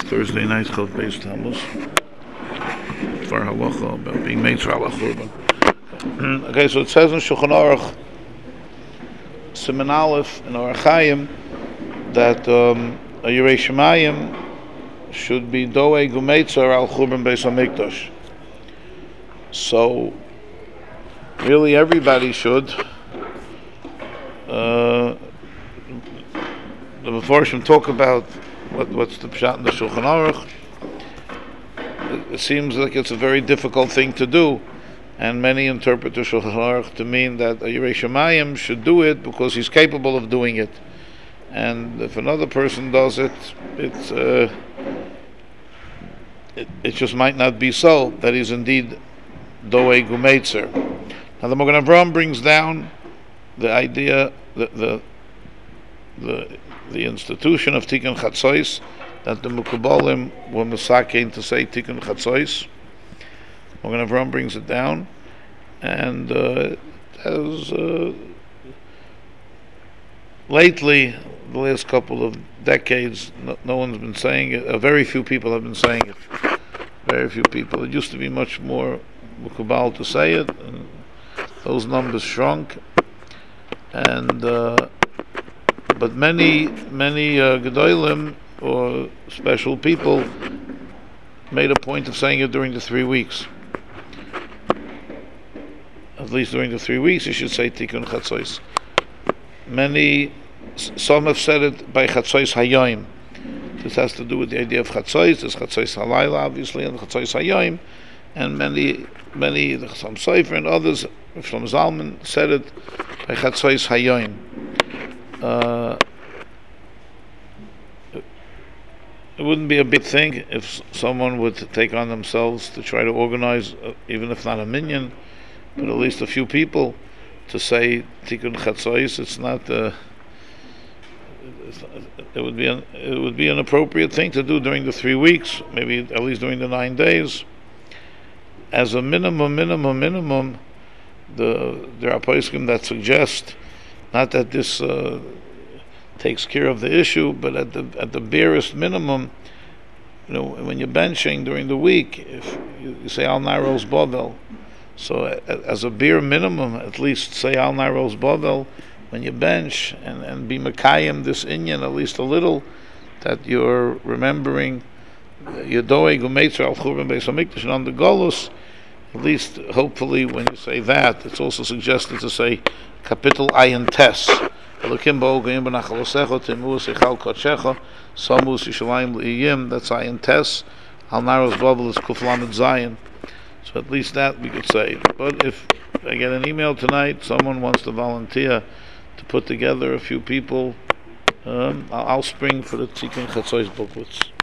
Thursday night called Beis Tammuz for halacha about being made for halacha. Okay, so it says in Shulchan Aruch, Siman Aleph in Orach Chaim, that a Yirei Shemayim should be doeg umeitzer al churban Beis Hamikdash. So really, everybody should. The Mefarshim talk about what's the pshat in the Shulchan Aruch. It seems like it's a very difficult thing to do, and many interpret the Shulchan Aruch to mean that a Yirei Shemayim should do it because he's capable of doing it, and if another person does it, it just might not be so that he's indeed doeg umeitzer. Now the Magen Avraham brings down the idea, the institution of Tikkun Chatzos, that the Mekubalim were misakein to say Tikkun Chatzos. Magen Avraham brings it down, and as lately, the last couple of decades, no one's been saying it. Very few people have been saying it. Very few people. It used to be much more Mekubal to say it, and those numbers shrunk. And but many Gedolim or special people made a point of saying it during the 3 weeks. At least during the 3 weeks, you should say Tikkun Chatzos. Some have said it by Chatzos Hayoim. This has to do with the idea of Chatzos. There's Chatzos Halayla, obviously, and Chatzos Hayoim. And many, the Chassam Sofer and others, Shlomo Zalman, said it by Chatzos Hayoim. It wouldn't be a big thing if someone would take on themselves to try to organize, even if not a minyan, but at least a few people, to say Tikkun Chatzos. It's not. It would be an appropriate thing to do during the 3 weeks, maybe at least during the 9 days. As a minimum, there are poskim that suggest not that this takes care of the issue, but at the barest minimum, when you're benching during the week, if you say Al Naros Bovel, so as a bare minimum, at least say Al Naros Bovel when you bench, and be Mekayim this inyan at least a little, that you're remembering your doeg umeitzer al churban Beis Hamikdash and on the Golus. At least, hopefully, when you say that, it's also suggested to say Kapitel Ayin Tes. Elokim ba'ogayim b'nachalosecha timus echal kodshecha samus yishalayim l'iyim. That's Ayin Tes. Al Naros Bovel is Kuf Lamed Zayin. So at least that we could say. But if I get an email tonight, someone wants to volunteer to put together a few people, I'll spring for the Tikkun Chatzos booklets.